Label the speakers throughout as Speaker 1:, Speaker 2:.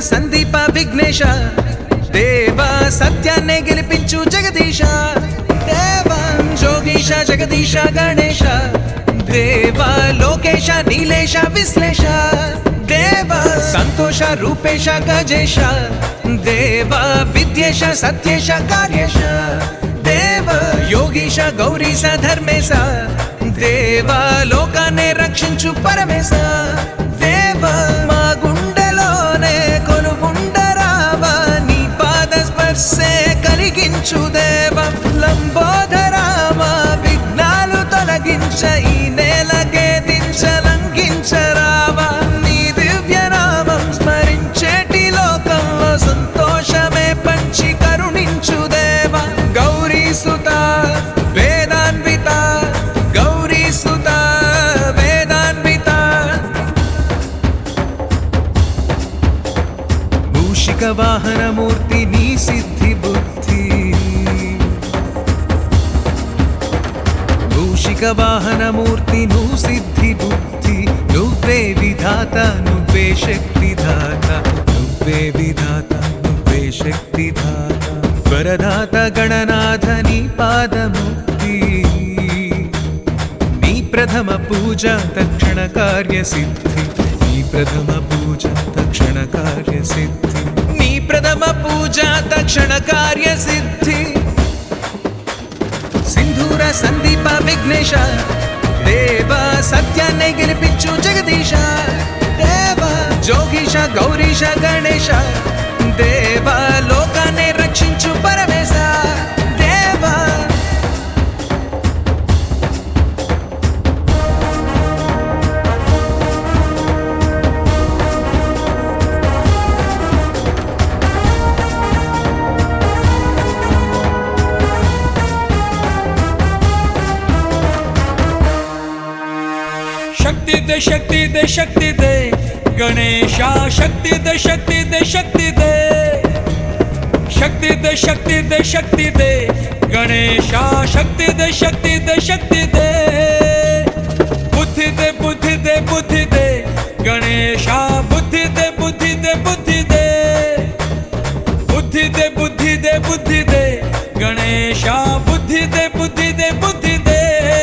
Speaker 1: సందీప విఘ్నేశ దేవ సత్యాన్నే గెలిపించు జగదీశ దేవ జోగీశ జగదీశ గణేశ దేవ లోకేశ నీలేశ విశ్లేష దేవ సంతోష రూపేశ గజేశ దేవ విద్యేశ సత్యేశ కార్యేశ దేవ యోగీశ గౌరీశ ధర్మేశ దేవ లోకాన్నే రక్షించు పరమేశ దేవ మా గుండెలోనే కొలువుండరావా నీ పాద స్పర్శే కలిగించు దేవ లంబోదరామా విఘ్నాలు తొలగించ ఈ నేలకే దించలంఘించరావా నీ దివ్య నామం స్మరించేటి లోకంలో సంతోషమే పంచి కరుణించు దేవ గౌరీ సుత వేదాన్విత గౌరీ సుత వేదాన్విత మూషిక వాహనమూర్తి నీ సిద్ధి బుద్ధి మూషిక వాహనమూర్తి నువ్వు సిద్ధి బుద్ధి నువ్వే విధాత నువ్వే శక్తిదాత నువ్వే విధాత నువ్వే శక్తిదాత వరదాత గణనాథ నీ పాదముక్తి నీ ప్రథమ పూజ తక్షణ కార్య సిద్ధి నీ ప్రథమ పూజ తక్షణ కార్య సిద్ధి నీ ప్రథమ పూజ తక్షణ కార్య సిద్ధి సింధూర సందీప విఘ్నేశ దేవ సత్యాన్నే గెలిపించు జగదీశ దేవ జోగీశ గౌరీశ గణేశ దేవ లోకాన్నే రక్షించు పరమేశ దేవ
Speaker 2: शक्ति दे शक्ति दे शक्ति दे गणेशा शक्ति दे शक्ति दे शक्ति दे शक्ति दे शक्ति दे शक्ति दे गणेशा शक्ति दे शक्ति दे शक्ति दे बुद्धि दे बुद्धि दे बुद्धि दे गणेशा बुद्धि दे बुद्धि दे बुद्धि दे बुद्धि दे बुद्धि दे बुद्धि दे गणेशा बुद्धि दे बुद्धि दे बुद्धि दे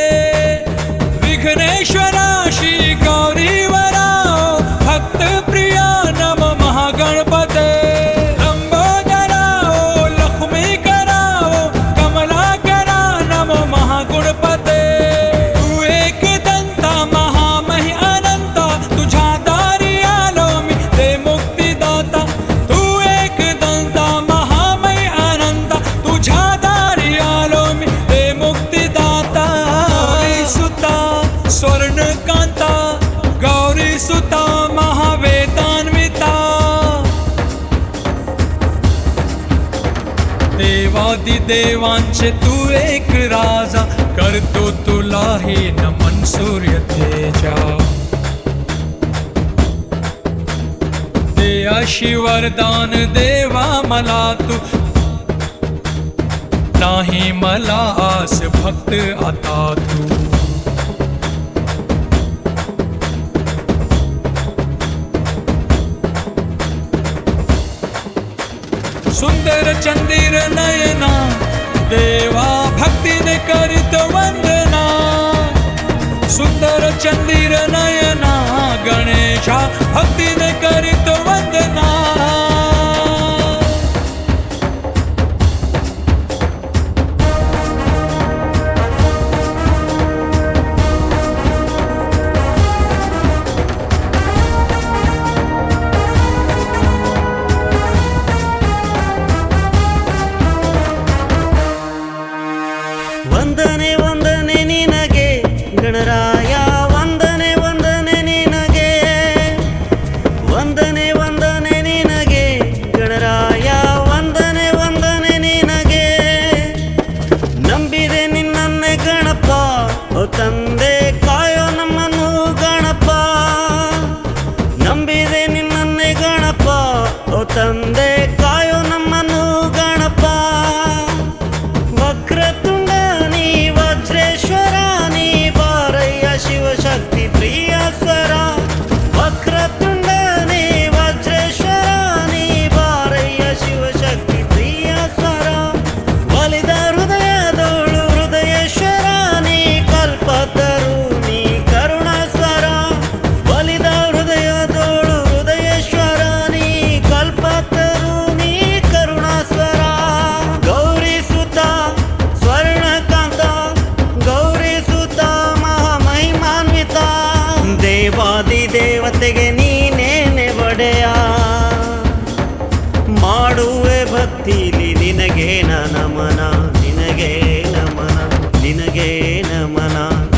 Speaker 2: विघ्नेश्वरा श्री गौरी वराओ भक्त प्रिया नम महागणपते लंबोदराओ लक्ष्मी कराओ कमला करा नम महागणपते तू एक दंता महामहि अनंता तुझा दारी आलो मी दे मुक्तिदाता तू एक दंता महामहि अनंता तुझा दारी आलो मी दे मुक्तिदाता सुता स्वर्ण कांता गौरी सुता महावेदान्विता देवादिदेवांचे तू एक राजा करतो तुला हे नमन सूर्य तेजा दे अशी वरदान देवा मला तू नाही मला आस भक्त आता तू सुंदर चंदिर नयना देवा भक्तीने करीत वंदना सुंदर चंदिर नयना गणेशा भक्तीने करीत वंदना
Speaker 3: ವಂದನೆ ವಂದನೆ ನಿನಗೆ ಗಣರಾಯ ವಂದನೆ ವಂದನೆ ನಿನಗೆ ವಂದನೆ ವಂದನೆ ನಿನಗೆ ಗಣರಾಯ ವಂದನೆ ವಂದನೆ ನಿನಗೆ ನಂಬಿದೆ ನಿನ್ನನ್ನೇ ಗಣಪ ಓ ತಂದೆ ಕಾಯೋ ನಮ್ಮನ್ನು ಗಣಪ ನಂಬಿದೆ ನಿನ್ನನ್ನೇ ಗಣಪ ಓ ತಂದೆ ಕಾಯೋ ನಮ್ಮನ್ನು ಗಣಪ ವಕ್ರತುಂಡ ನೀ ವಜ್ರೇಶ್ವರ ನೀ ಬಾರಯ್ಯ ಶಿವಶಕ್ತಿ ಪ್ರಿಯ ಸ್ವರ ವಕ್ರತುಂಡ ನೀ ವಜ್ರೇಶ್ವರ ನೀ ದೇವತೆಗೆ ನೀನೇನೆ ಒಡೆಯ. ಮಾಡುವೆ ಭಕ್ತಿಲಿ ನಿನಗೆ ನಮನ, ನಿನಗೆ ನಮನ, ನಿನಗೆ ನಮನ.